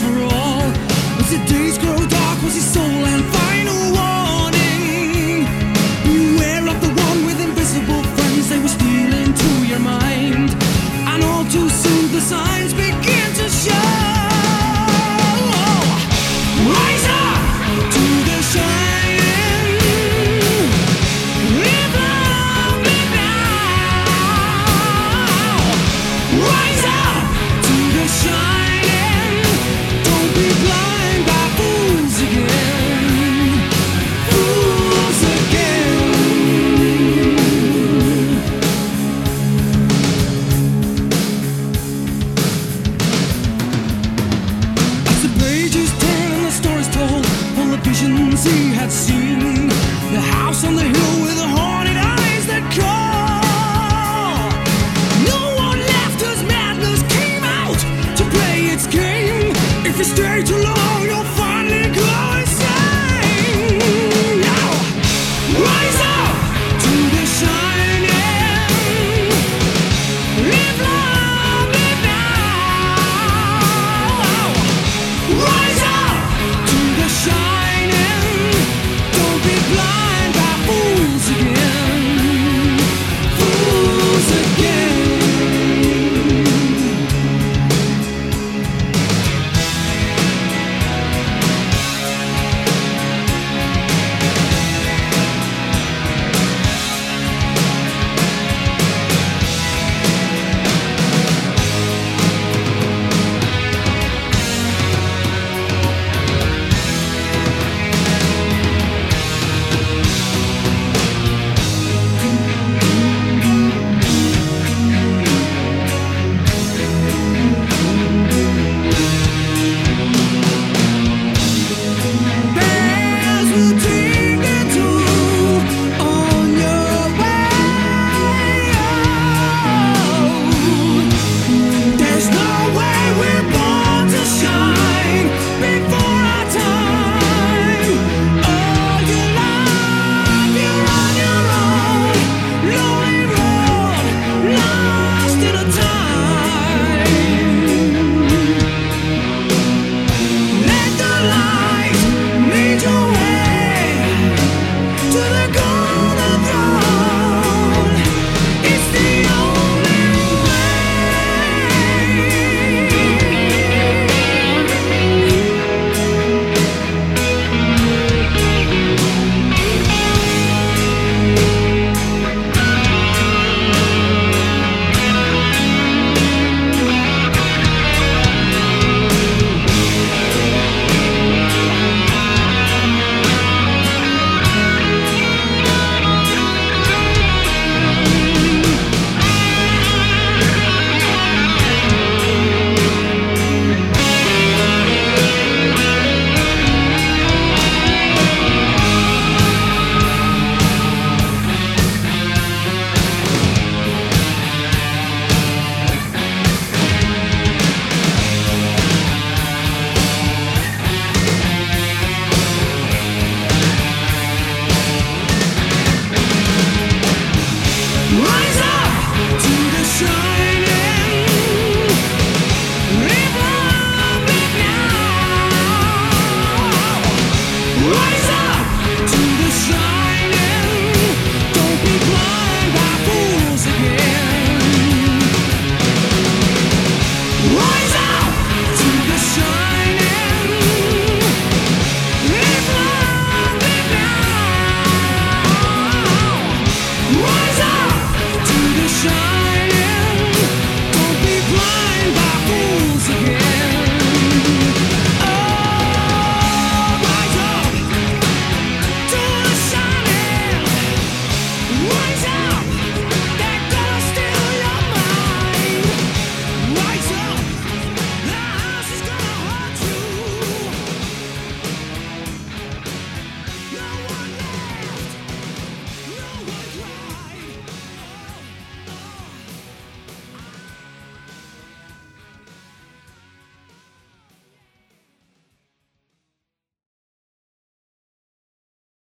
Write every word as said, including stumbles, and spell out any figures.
for all. As the days grow dark was his soul and final warning. Beware of the one with invisible friends, they will steal into your mind. And all too soon the signs begin to show. Rise up to the shining. Live long, live now. Rise up to the shining. Don't be blind by fools again. Fools again. As the pages turn and the stories told, all the visions he had seen, the house on the hill with the haunted eyes that call. No one left as madness came out to play its game. If you stay too long, you'll finally go insane. Now, rise up to the shining. Live long, live now. Rise up to the shining. Don't be blind.